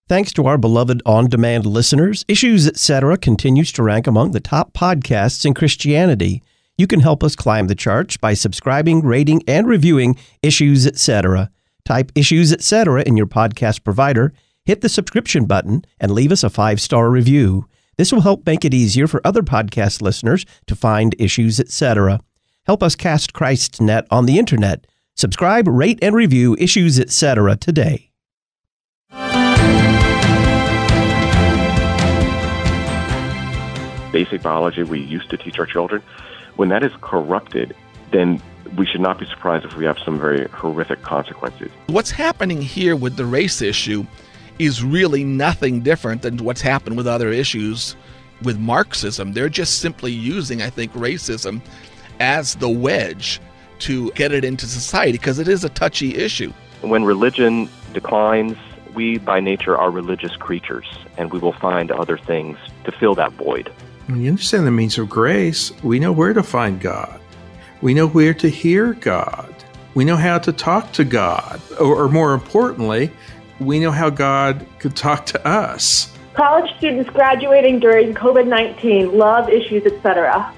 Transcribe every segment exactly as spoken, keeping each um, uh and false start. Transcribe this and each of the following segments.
Thanks to our beloved on-demand listeners, Issues Etc. continues to rank among the top podcasts in Christianity. You can help us climb the charts by subscribing, rating, and reviewing Issues Etc. Type Issues Etc. in your podcast provider, hit the subscription button, and leave us a five-star review. This will help make it easier for other podcast listeners to find Issues Etc. Help us cast Christ's net on the internet. Subscribe, rate, and review Issues Etc. today. Basic biology we used to teach our children, when that is corrupted, then we should not be surprised if we have some very horrific consequences. What's happening here with the race issue is really nothing different than what's happened with other issues with Marxism. They're just simply using, I think, racism as the wedge to get it into society because it is a touchy issue. When religion declines, we by nature are religious creatures, and we will find other things to fill that void. When you understand the means of grace, we know where to find God. We know where to hear God. We know how to talk to God. Or, or more importantly, we know how God could talk to us. College students graduating during COVID nineteen, love Issues, et cetera.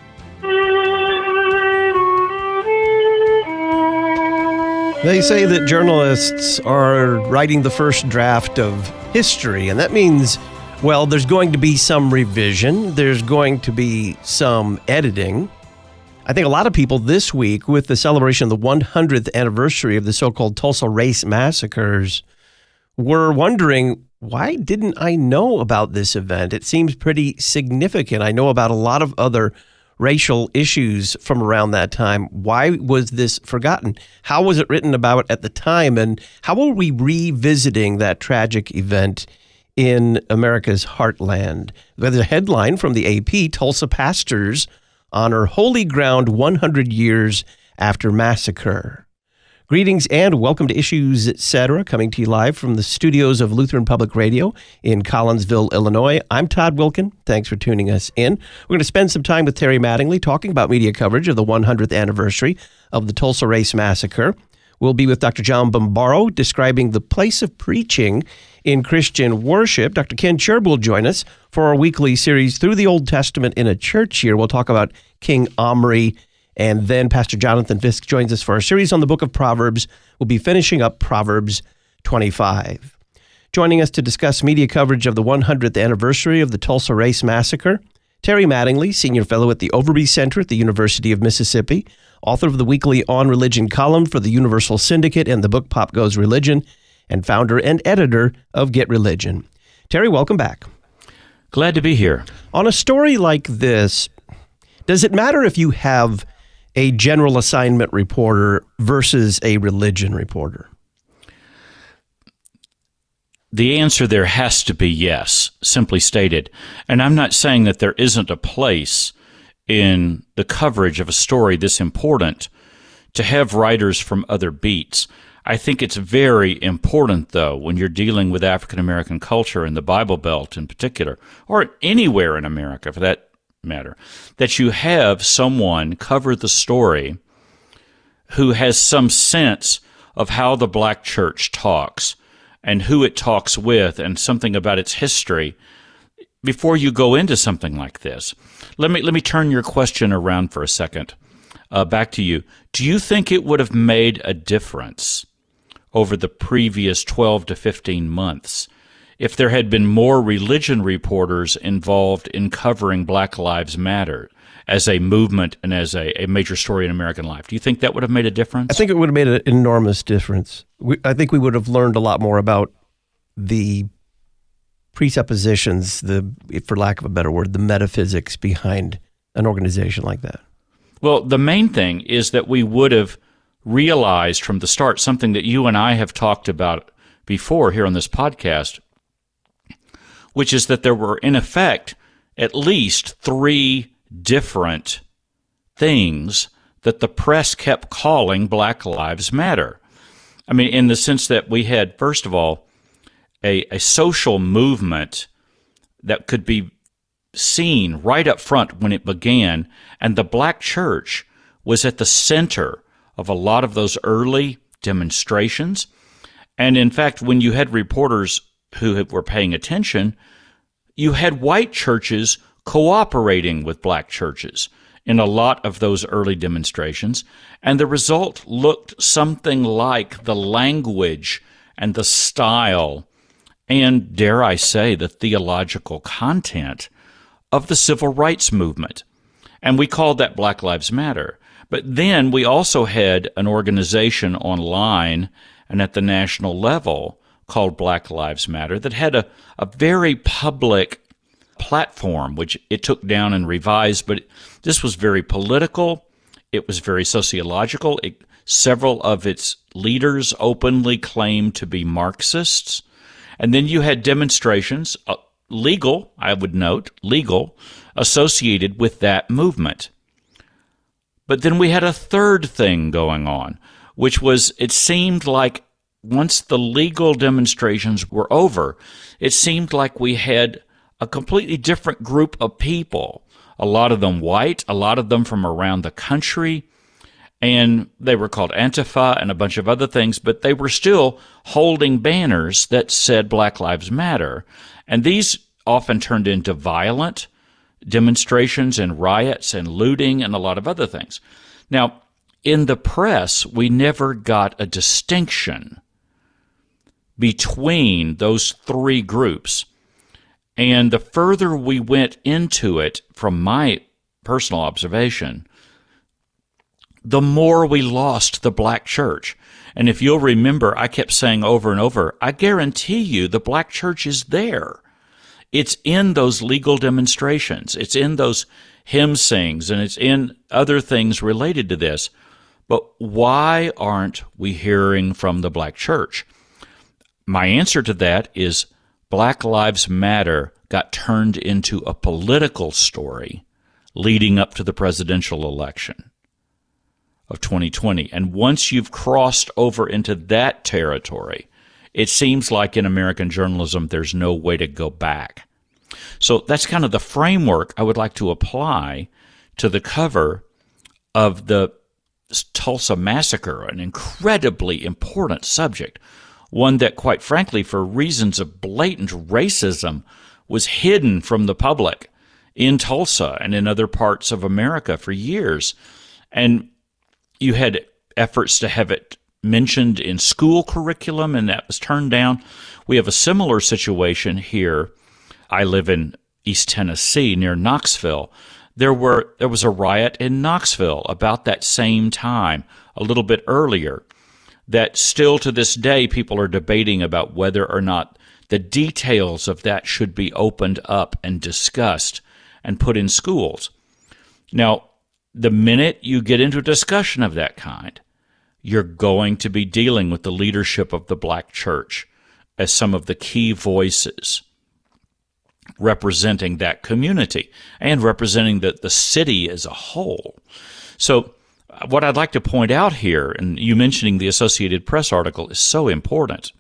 They say that journalists are writing the first draft of history, and that means, well, there's going to be some revision, there's going to be some editing. I think a lot of people this week, with the celebration of the one hundredth anniversary of the so-called Tulsa Race Massacres, were wondering, why didn't I know about this event? It seems pretty significant. I know about a lot of other racial issues from around that time. Why was this forgotten? How was it written about at the time? And how are we revisiting that tragic event in America's heartland? There's a headline from the A P, Tulsa pastors honor holy ground one hundred years after massacre. Greetings and welcome to Issues Etc., coming to you live from the studios of Lutheran Public Radio in Collinsville, Illinois. I'm Todd Wilkin. Thanks for tuning us in. We're going to spend some time with Terry Mattingly talking about media coverage of the one hundredth anniversary of the Tulsa Race Massacre. We'll be with Doctor John Bombaro describing the place of preaching in Christian worship. Doctor Ken Cherb will join us for our weekly series Through the Old Testament in a Church Year. We'll talk about King Omri. And then Pastor Jonathan Fisk joins us for our series on the book of Proverbs. We'll be finishing up Proverbs twenty-five. Joining us to discuss media coverage of the one hundredth anniversary of the Tulsa Race Massacre, Terry Mattingly, Senior Fellow at the Overby Center at the University of Mississippi, author of the weekly On Religion column for the Universal Syndicate and the book Pop Goes Religion, and founder and editor of Get Religion. Terry, welcome back. Glad to be here. On a story like this, does it matter if you have a general assignment reporter versus a religion reporter? The answer there has to be yes, simply stated. And I'm not saying that there isn't a place in the coverage of a story this important to have writers from other beats. I think it's very important, though, when you're dealing with African American culture in the Bible Belt in particular, or anywhere in America for that matter, that you have someone cover the story who has some sense of how the black church talks and who it talks with and something about its history before you go into something like this. Let me let me turn your question around for a second. Uh, back to you. Do you think it would have made a difference over the previous twelve to fifteen months if there had been more religion reporters involved in covering Black Lives Matter as a movement and as a, a major story in American life? Do you think that would have made a difference? I think it would have made an enormous difference. We, I think we would have learned a lot more about the presuppositions, the, for lack of a better word, the metaphysics behind an organization like that. Well, the main thing is that we would have realized from the start something that you and I have talked about before here on this podcast, which is that there were, in effect, at least three different things that the press kept calling Black Lives Matter. I mean, in the sense that we had, first of all, a, a social movement that could be seen right up front when it began, and the black church was at the center of a lot of those early demonstrations. And in fact, when you had reporters who were paying attention, you had white churches cooperating with black churches in a lot of those early demonstrations, and the result looked something like the language and the style and, dare I say, the theological content of the civil rights movement. And we called that Black Lives Matter. But then we also had an organization online and at the national level called Black Lives Matter that had a, a very public platform, which it took down and revised, but this was very political. It was very sociological. It, several of its leaders openly claimed to be Marxists. And then you had demonstrations, uh, legal, I would note, legal, associated with that movement. But then we had a third thing going on, which was it seemed like once the legal demonstrations were over, it seemed like we had a completely different group of people, a lot of them white, a lot of them from around the country, and they were called Antifa and a bunch of other things, but they were still holding banners that said Black Lives Matter. And these often turned into violent demonstrations and riots and looting and a lot of other things. Now, in the press, we never got a distinction between those three groups. And the further we went into it, from my personal observation, the more we lost the black church. And if you'll remember, I kept saying over and over, I guarantee you the black church is there. It's in those legal demonstrations. It's in those hymn sings, and it's in other things related to this. But why aren't we hearing from the black church? My answer to that is Black Lives Matter got turned into a political story leading up to the presidential election of twenty twenty. And once you've crossed over into that territory, it seems like in American journalism there's no way to go back. So that's kind of the framework I would like to apply to the cover of the Tulsa Massacre, an incredibly important subject, one that, quite frankly, for reasons of blatant racism, was hidden from the public in Tulsa and in other parts of America for years. And you had efforts to have it mentioned in school curriculum, and that was turned down. We have a similar situation here. I live in East Tennessee near Knoxville. There were there was a riot in Knoxville about that same time, a little bit earlier, that still to this day people are debating about whether or not the details of that should be opened up and discussed and put in schools. Now, the minute you get into a discussion of that kind, you're going to be dealing with the leadership of the black church as some of the key voices representing that community and representing the, the city as a whole. So what I'd like to point out here, and you mentioning the Associated Press article is so important.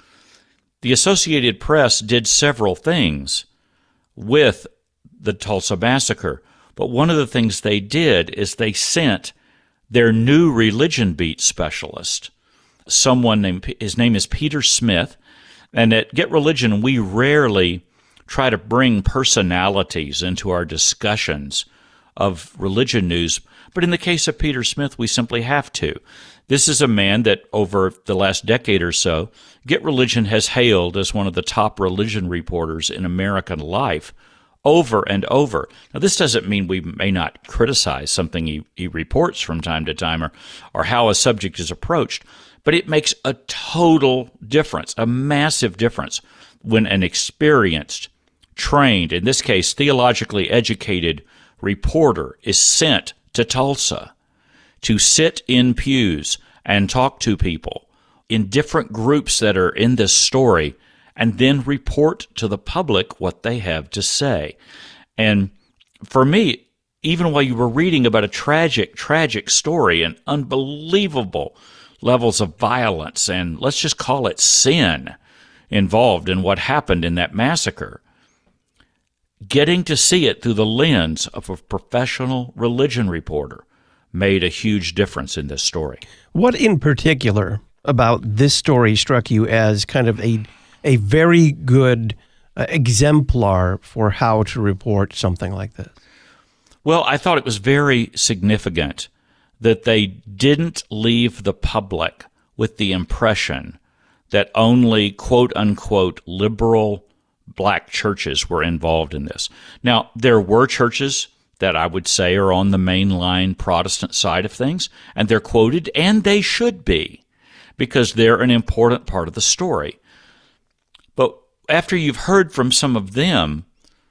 The Associated Press did several things with the Tulsa Massacre, but one of the things they did is they sent their new religion beat specialist, someone named, his name is Peter Smith, and at Get Religion we rarely try to bring personalities into our discussions of religion news, but in the case of Peter Smith, we simply have to. This is a man that over the last decade or so, Get Religion has hailed as one of the top religion reporters in American life over and over. Now, this doesn't mean we may not criticize something he, he reports from time to time or, or how a subject is approached, but it makes a total difference, a massive difference, when an experienced, trained, in this case, theologically educated reporter is sent to Tulsa to sit in pews and talk to people in different groups that are in this story and then report to the public what they have to say. And for me, even while you were reading about a tragic, tragic story and unbelievable levels of violence and let's just call it sin involved in what happened in that massacre, getting to see it through the lens of a professional religion reporter made a huge difference in this story. What in particular about this story struck you as kind of a a very good uh, exemplar for how to report something like this? Well, I thought it was very significant that they didn't leave the public with the impression that only quote-unquote liberal black churches were involved in this. Now, there were churches that I would say are on the mainline Protestant side of things, and they're quoted, and they should be, because they're an important part of the story. But after you've heard from some of them,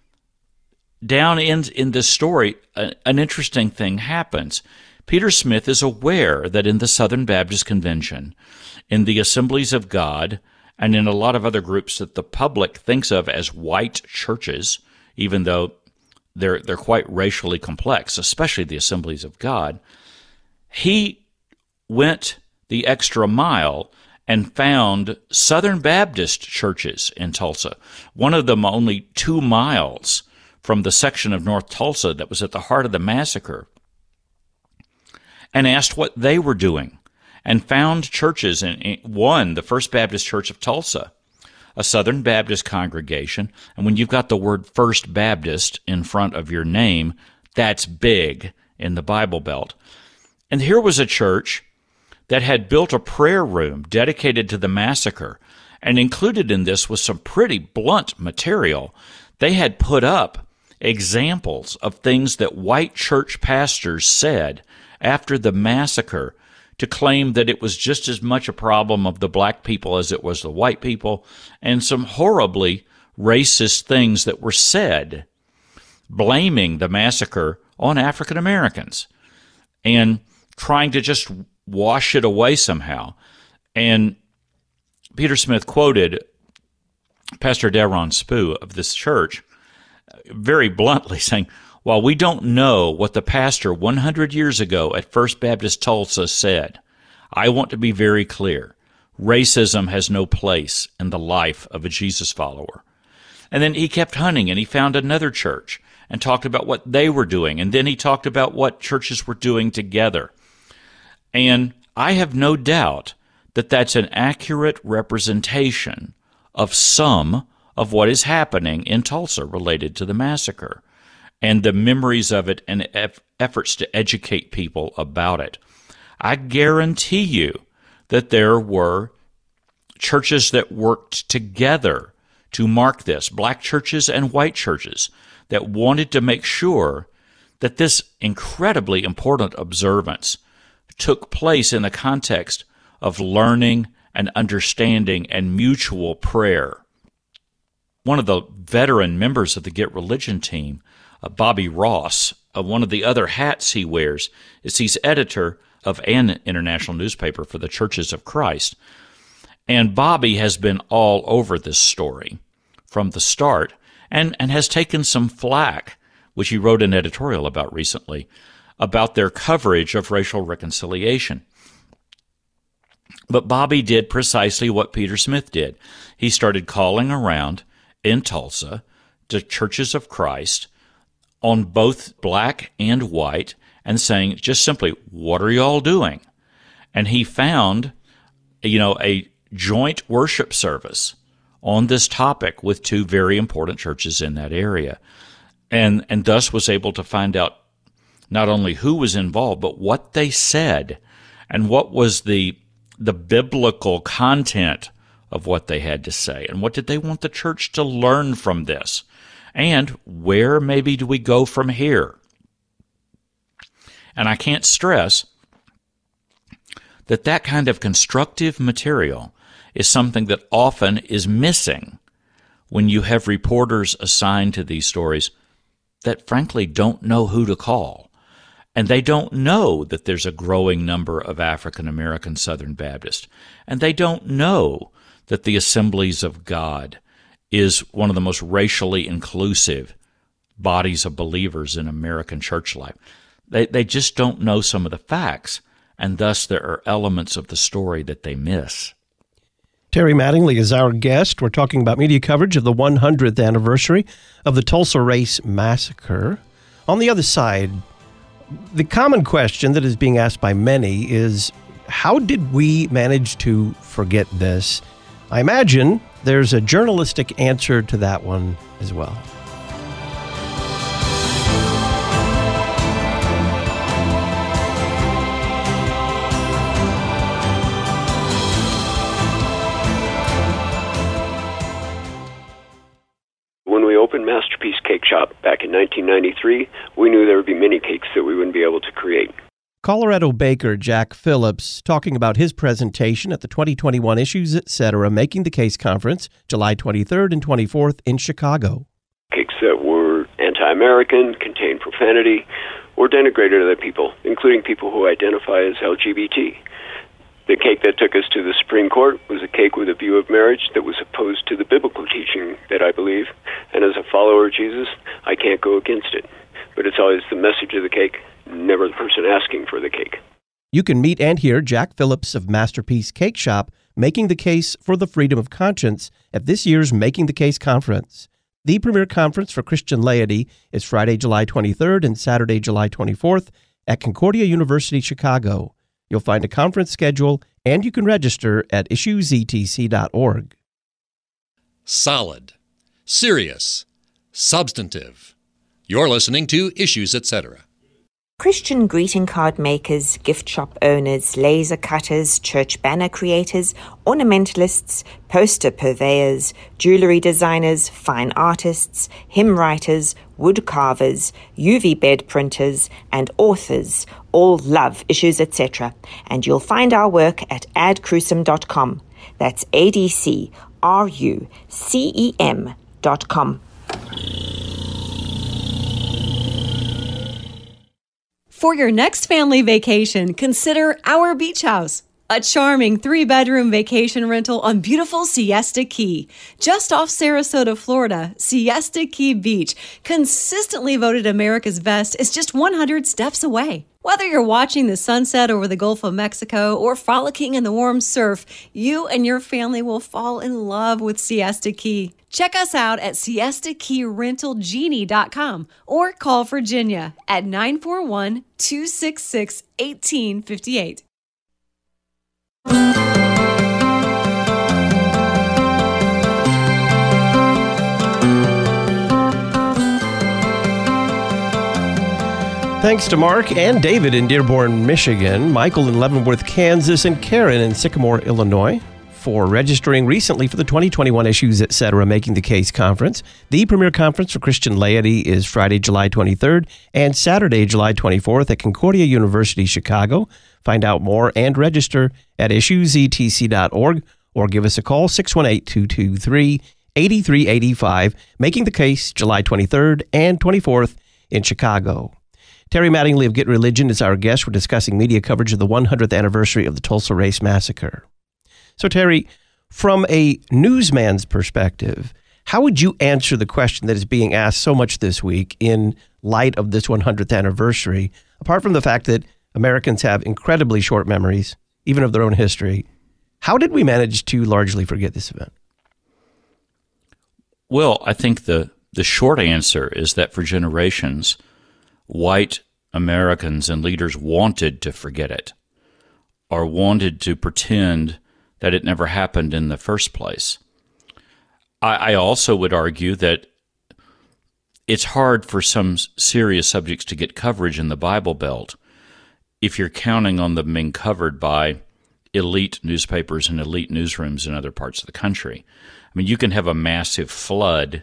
down in, in this story, a, an interesting thing happens. Peter Smith is aware that in the Southern Baptist Convention, in the Assemblies of God, and in a lot of other groups that the public thinks of as white churches, even though they're they're quite racially complex, especially the Assemblies of God, he went the extra mile and found Southern Baptist churches in Tulsa, one of them only two miles from the section of North Tulsa that was at the heart of the massacre, and asked what they were doing, and found churches, in one, the First Baptist Church of Tulsa, a Southern Baptist congregation, and when you've got the word First Baptist in front of your name, that's big in the Bible Belt. And here was a church that had built a prayer room dedicated to the massacre, and included in this was some pretty blunt material. They had put up examples of things that white church pastors said after the massacre to claim that it was just as much a problem of the black people as it was the white people, and some horribly racist things that were said, blaming the massacre on African Americans and trying to just wash it away somehow. And Peter Smith quoted Pastor Daron Spoo of this church very bluntly saying, "While we don't know what the pastor one hundred years ago at First Baptist Tulsa said, I want to be very clear. Racism has no place in the life of a Jesus follower." And then he kept hunting, and he found another church and talked about what they were doing. And then he talked about what churches were doing together. And I have no doubt that that's an accurate representation of some of what is happening in Tulsa related to the massacre, and the memories of it and eff- efforts to educate people about it. I guarantee you that there were churches that worked together to mark this, black churches and white churches, that wanted to make sure that this incredibly important observance took place in the context of learning and understanding and mutual prayer. One of the veteran members of the Get Religion team, uh, Bobby Ross, uh, one of the other hats he wears is he's editor of an international newspaper for the Churches of Christ. And Bobby has been all over this story from the start and, and has taken some flack, which he wrote an editorial about recently, about their coverage of racial reconciliation. But Bobby did precisely what Peter Smith did. He started calling around in Tulsa to Churches of Christ on both black and white and saying just simply, what are y'all doing? And he found, you know, a joint worship service on this topic with two very important churches in that area, and and thus was able to find out not only who was involved, but what they said and what was the the biblical content of what they had to say, and what did they want the church to learn from this, and where maybe do we go from here? And I can't stress that that kind of constructive material is something that often is missing when you have reporters assigned to these stories that frankly don't know who to call. And they don't know that there's a growing number of African American Southern Baptists. And they don't know that the Assemblies of God is one of the most racially inclusive bodies of believers in American church life. They they just don't know some of the facts, and thus there are elements of the story that they miss. Terry Mattingly is our guest. We're talking about media coverage of the one hundredth anniversary of the Tulsa Race Massacre. On the other side, the common question that is being asked by many is, how did we manage to forget this? I imagine there's a journalistic answer to that one as well. When we opened Masterpiece Cake Shop back in nineteen ninety-three, we knew there would be many cakes that we wouldn't be able to create. Colorado baker Jack Phillips talking about his presentation at the twenty twenty-one Issues Etc. Making the Case Conference, July twenty-third and twenty-fourth in Chicago. Cakes that were anti-American, contained profanity, or denigrated other people, including people who identify as L G B T. The cake that took us to the Supreme Court was a cake with a view of marriage that was opposed to the biblical teaching that I believe, and as a follower of Jesus, I can't go against it. But it's always the message of the cake, never the person asking for the cake. You can meet and hear Jack Phillips of Masterpiece Cake Shop making the case for the freedom of conscience at this year's Making the Case Conference. The premier conference for Christian laity is Friday, July twenty-third and Saturday, July twenty-fourth at Concordia University, Chicago. You'll find a conference schedule, and you can register at issues e t c dot org. Solid, serious, substantive. You're listening to Issues Etc. Christian greeting card makers, gift shop owners, laser cutters, church banner creators, ornamentalists, poster purveyors, jewelry designers, fine artists, hymn writers, wood carvers, U V bed printers, and authors all love Issues Etc. And you'll find our work at ad crucem dot com. That's A D C R U C E M dot com. For your next family vacation, consider Our Beach House, a charming three-bedroom vacation rental on beautiful Siesta Key. Just off Sarasota, Florida, Siesta Key Beach, consistently voted America's best, is just one hundred steps away. Whether you're watching the sunset over the Gulf of Mexico or frolicking in the warm surf, you and your family will fall in love with Siesta Key. Check us out at siesta key rental genie dot com or call Virginia at nine four one, two six six, one eight five eight. Thanks to Mark and David in Dearborn, Michigan, Michael in Leavenworth, Kansas, and Karen in Sycamore, Illinois, for registering recently for the twenty twenty-one Issues Etc. Making the Case Conference. The premier conference for Christian laity is Friday, July twenty-third and Saturday, July twenty-fourth at Concordia University, Chicago. Find out more and register at issues e t c dot org or give us a call, six one eight, two two three, eight three eight five. Making the Case, July twenty-third and twenty-fourth in Chicago. Terry Mattingly of Get Religion is our guest. We're discussing media coverage of the one hundredth anniversary of the Tulsa Race Massacre. So, Terry, from a newsman's perspective, how would you answer the question that is being asked so much this week in light of this one hundredth anniversary, apart from the fact that Americans have incredibly short memories, even of their own history? How did we manage to largely forget this event? Well, I think the, the short answer is that for generations, white Americans and leaders wanted to forget it, or wanted to pretend that it never happened in the first place. I, I also would argue that it's hard for some serious subjects to get coverage in the Bible Belt if you're counting on them being covered by elite newspapers and elite newsrooms in other parts of the country. I mean, you can have a massive flood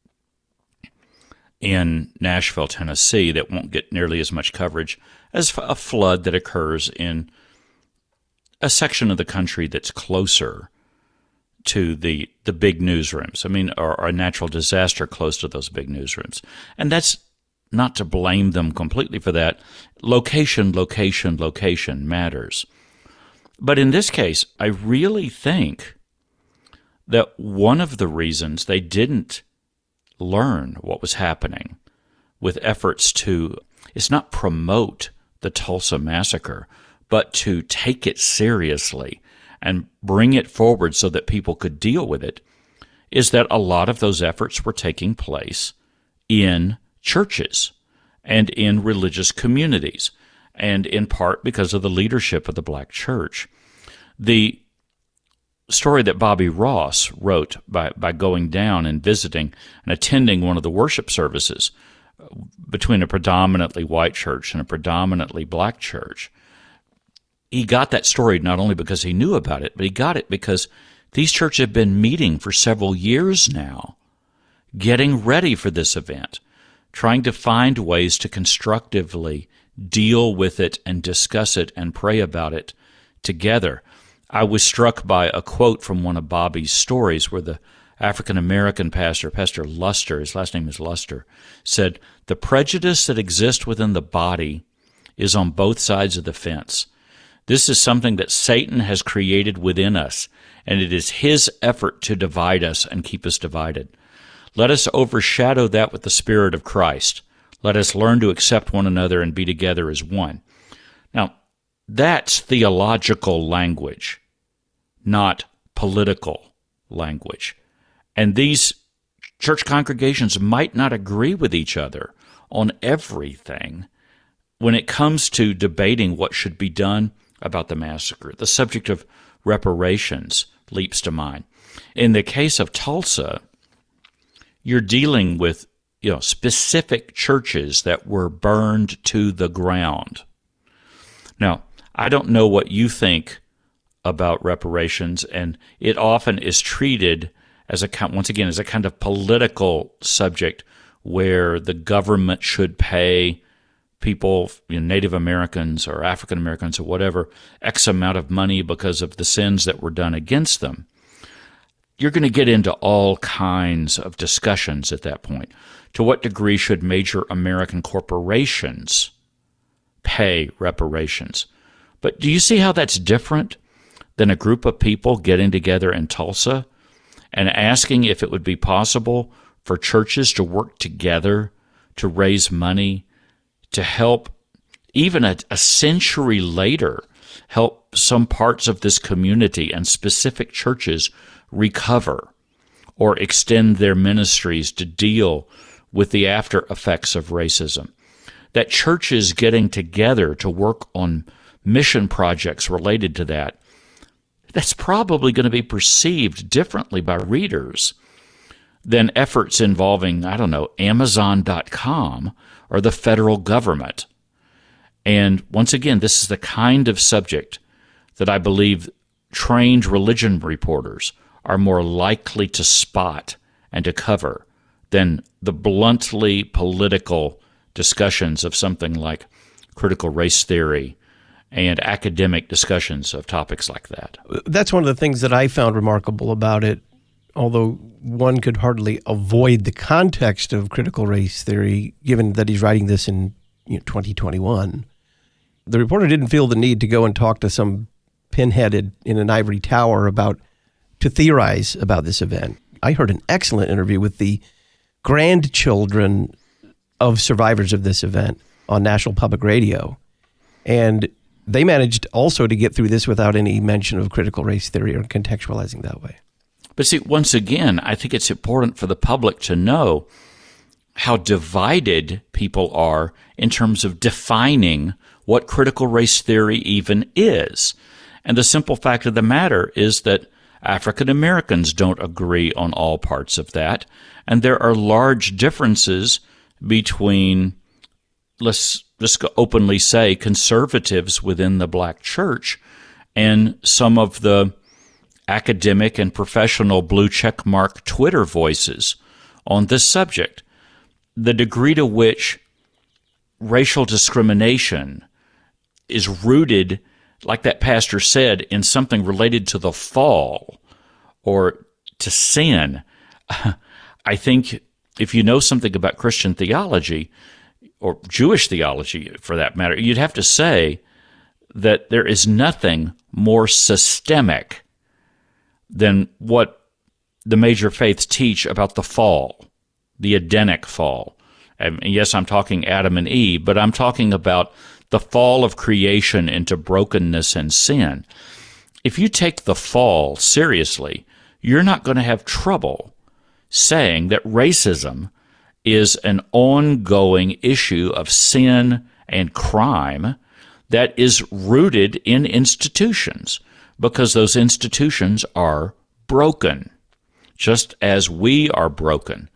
in Nashville, Tennessee that won't get nearly as much coverage as a flood that occurs in a section of the country that's closer to the the big newsrooms. I mean, or, or a natural disaster close to those big newsrooms. And that's not to blame them completely for that. Location, location, location matters. But in this case, I really think that one of the reasons they didn't learn what was happening with efforts to, it's not promote the Tulsa massacre, but to take it seriously and bring it forward so that people could deal with it, is that a lot of those efforts were taking place in churches and in religious communities, and in part because of the leadership of the black church. The story that Bobby Ross wrote by, by going down and visiting and attending one of the worship services between a predominantly white church and a predominantly black church. He got that story not only because he knew about it, but he got it because these churches have been meeting for several years now, getting ready for this event, trying to find ways to constructively deal with it and discuss it and pray about it together. I was struck by a quote from one of Bobby's stories where the African-American pastor, Pastor Luster, his last name is Luster, said, "The prejudice that exists within the body is on both sides of the fence. This is something that Satan has created within us, and it is his effort to divide us and keep us divided. Let us overshadow that with the Spirit of Christ. Let us learn to accept one another and be together as one." Now, that's theological language, not political language. And these church congregations might not agree with each other on everything when it comes to debating what should be done about the massacre. The subject of reparations leaps to mind. In the case of Tulsa, you're dealing with, you know, specific churches that were burned to the ground. Now, I don't know what you think about reparations, and it often is treated as a, once again, as a kind of political subject where the government should pay people, you know, Native Americans or African Americans or whatever, X amount of money because of the sins that were done against them. You're going to get into all kinds of discussions at that point. To what degree should major American corporations pay reparations? But do you see how that's different than a group of people getting together in Tulsa and asking if it would be possible for churches to work together to raise money to help, even a, a century later, help some parts of this community and specific churches recover or extend their ministries to deal with the after effects of racism? That churches getting together to work on mission projects related to that, that's probably going to be perceived differently by readers than efforts involving, I don't know, Amazon dot com or the federal government. And once again, this is the kind of subject that I believe trained religion reporters are more likely to spot and to cover than the bluntly political discussions of something like critical race theory and academic discussions of topics like that. That's one of the things that I found remarkable about it, although one could hardly avoid the context of critical race theory, given that he's writing this in you know, twenty twenty-one. The reporter didn't feel the need to go and talk to some pinheaded in an ivory tower about to theorize about this event. I heard an excellent interview with the grandchildren of survivors of this event on National Public Radio, and they managed also to get through this without any mention of critical race theory or contextualizing that way. But see, once again, I think it's important for the public to know how divided people are in terms of defining what critical race theory even is. And the simple fact of the matter is that African Americans don't agree on all parts of that, and there are large differences between, let's just openly say, conservatives within the black church and some of the academic and professional blue checkmark Twitter voices on this subject. The degree to which racial discrimination is rooted, like that pastor said, in something related to the fall or to sin. I think if you know something about Christian theology, or Jewish theology for that matter, you'd have to say that there is nothing more systemic than what the major faiths teach about the fall, the Edenic fall. And yes, I'm talking Adam and Eve, but I'm talking about the fall of creation into brokenness and sin. If you take the fall seriously, you're not going to have trouble saying that racism is an ongoing issue of sin and crime that is rooted in institutions, because those institutions are broken, just as we are broken.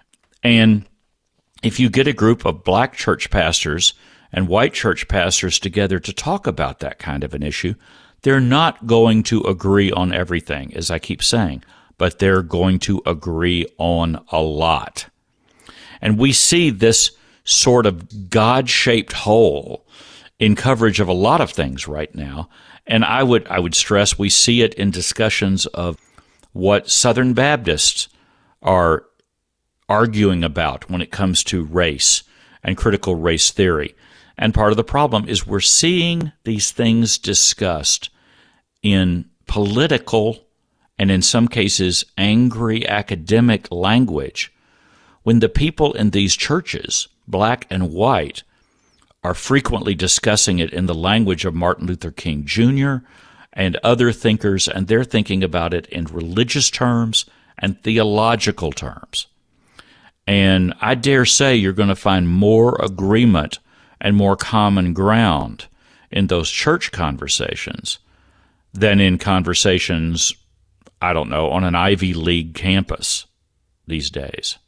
And if you get a group of black church pastors and white church pastors together to talk about that kind of an issue, they're not going to agree on everything, as I keep saying, but they're going to agree on a lot. And we see this sort of God-shaped hole in coverage of a lot of things right now. And I would I would stress we see it in discussions of what Southern Baptists are arguing about when it comes to race and critical race theory. And part of the problem is we're seeing these things discussed in political and in some cases angry academic language when the people in these churches, black and white, are frequently discussing it in the language of Martin Luther King Junior and other thinkers, and they're thinking about it in religious terms and theological terms. And I dare say you're going to find more agreement and more common ground in those church conversations than in conversations, I don't know, on an Ivy League campus these days.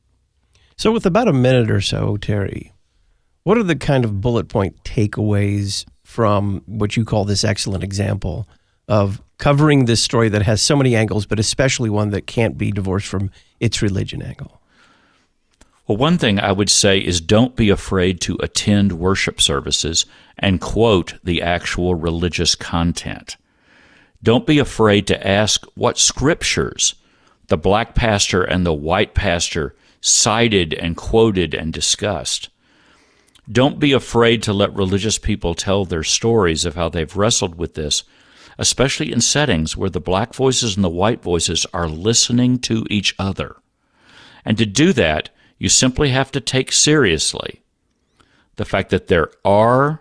So with about a minute or so, Terry, what are the kind of bullet point takeaways from what you call this excellent example of covering this story that has so many angles, but especially one that can't be divorced from its religion angle? Well, one thing I would say is don't be afraid to attend worship services and quote the actual religious content. Don't be afraid to ask what scriptures the black pastor and the white pastor cited and quoted and discussed. Don't be afraid to let religious people tell their stories of how they've wrestled with this, especially in settings where the black voices and the white voices are listening to each other. And to do that, you simply have to take seriously the fact that there are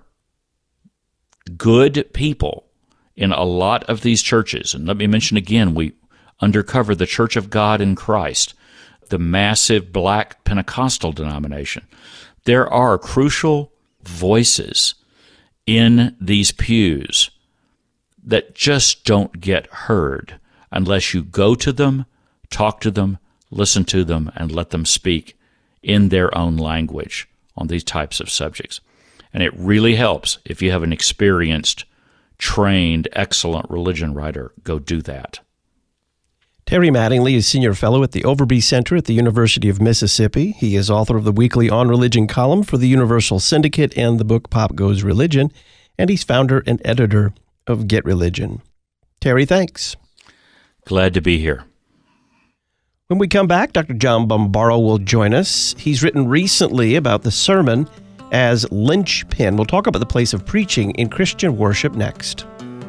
good people in a lot of these churches. And let me mention again, we undercover the Church of God in Christ, the massive black Pentecostal denomination. There are crucial voices in these pews that just don't get heard unless you go to them, talk to them, listen to them, and let them speak in their own language on these types of subjects. And it really helps if you have an experienced, trained, excellent religion writer go do that. Terry Mattingly is Senior Fellow at the Overby Center at the University of Mississippi. He is author of the weekly On Religion column for the Universal Syndicate and the book Pop Goes Religion, and he's founder and editor of Get Religion. Terry, thanks. Glad to be here. When we come back, Doctor John Bombaro will join us. He's written recently about the sermon as linchpin. We'll talk about the place of preaching in Christian worship next.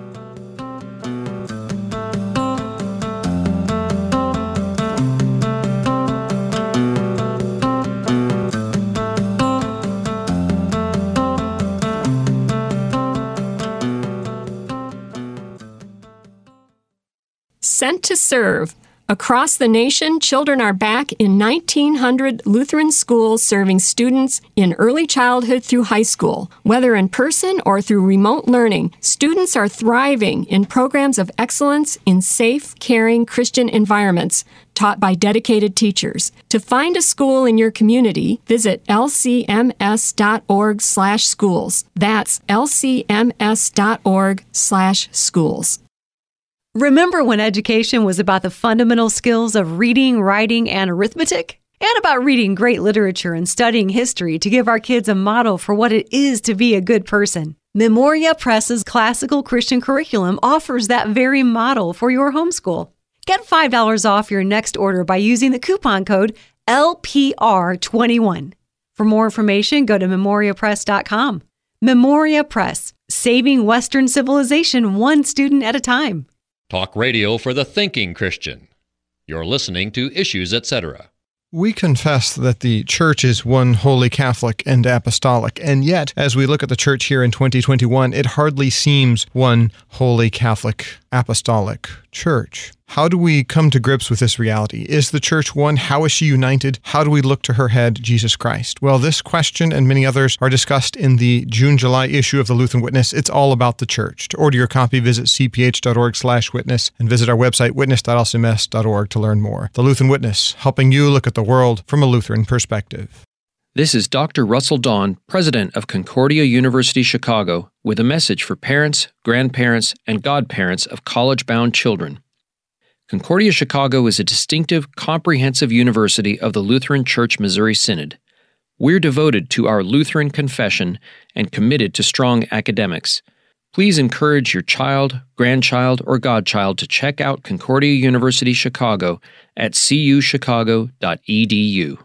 Sent to serve. Across the nation, children are back in nineteen hundred Lutheran schools serving students in early childhood through high school. Whether in person or through remote learning, students are thriving in programs of excellence in safe, caring Christian environments taught by dedicated teachers. To find a school in your community, visit l c m s dot org slash schools. That's l c m s dot org slash schools. Remember when education was about the fundamental skills of reading, writing, and arithmetic? And about reading great literature and studying history to give our kids a model for what it is to be a good person. Memoria Press's classical Christian curriculum offers that very model for your homeschool. Get five dollars off your next order by using the coupon code L P R twenty-one. For more information, go to memoria press dot com. Memoria Press, saving Western civilization one student at a time. Talk radio for the thinking Christian. You're listening to Issues, et cetera. We confess that the Church is one holy Catholic and apostolic, and yet, as we look at the Church here in twenty twenty-one, it hardly seems one holy Catholic apostolic Church. How do we come to grips with this reality? Is the church one? How is she united? How do we look to her head, Jesus Christ? Well, this question and many others are discussed in the June-July issue of the Lutheran Witness. It's all about the church. To order your copy, visit c p h dot org slash witness and visit our website, witness dot l c m s dot org, to learn more. The Lutheran Witness, helping you look at the world from a Lutheran perspective. This is Doctor Russell Dawn, president of Concordia University Chicago, with a message for parents, grandparents, and godparents of college-bound children. Concordia Chicago is a distinctive, comprehensive university of the Lutheran Church Missouri Synod. We're devoted to our Lutheran confession and committed to strong academics. Please encourage your child, grandchild, or godchild to check out Concordia University Chicago at c u chicago dot e d u.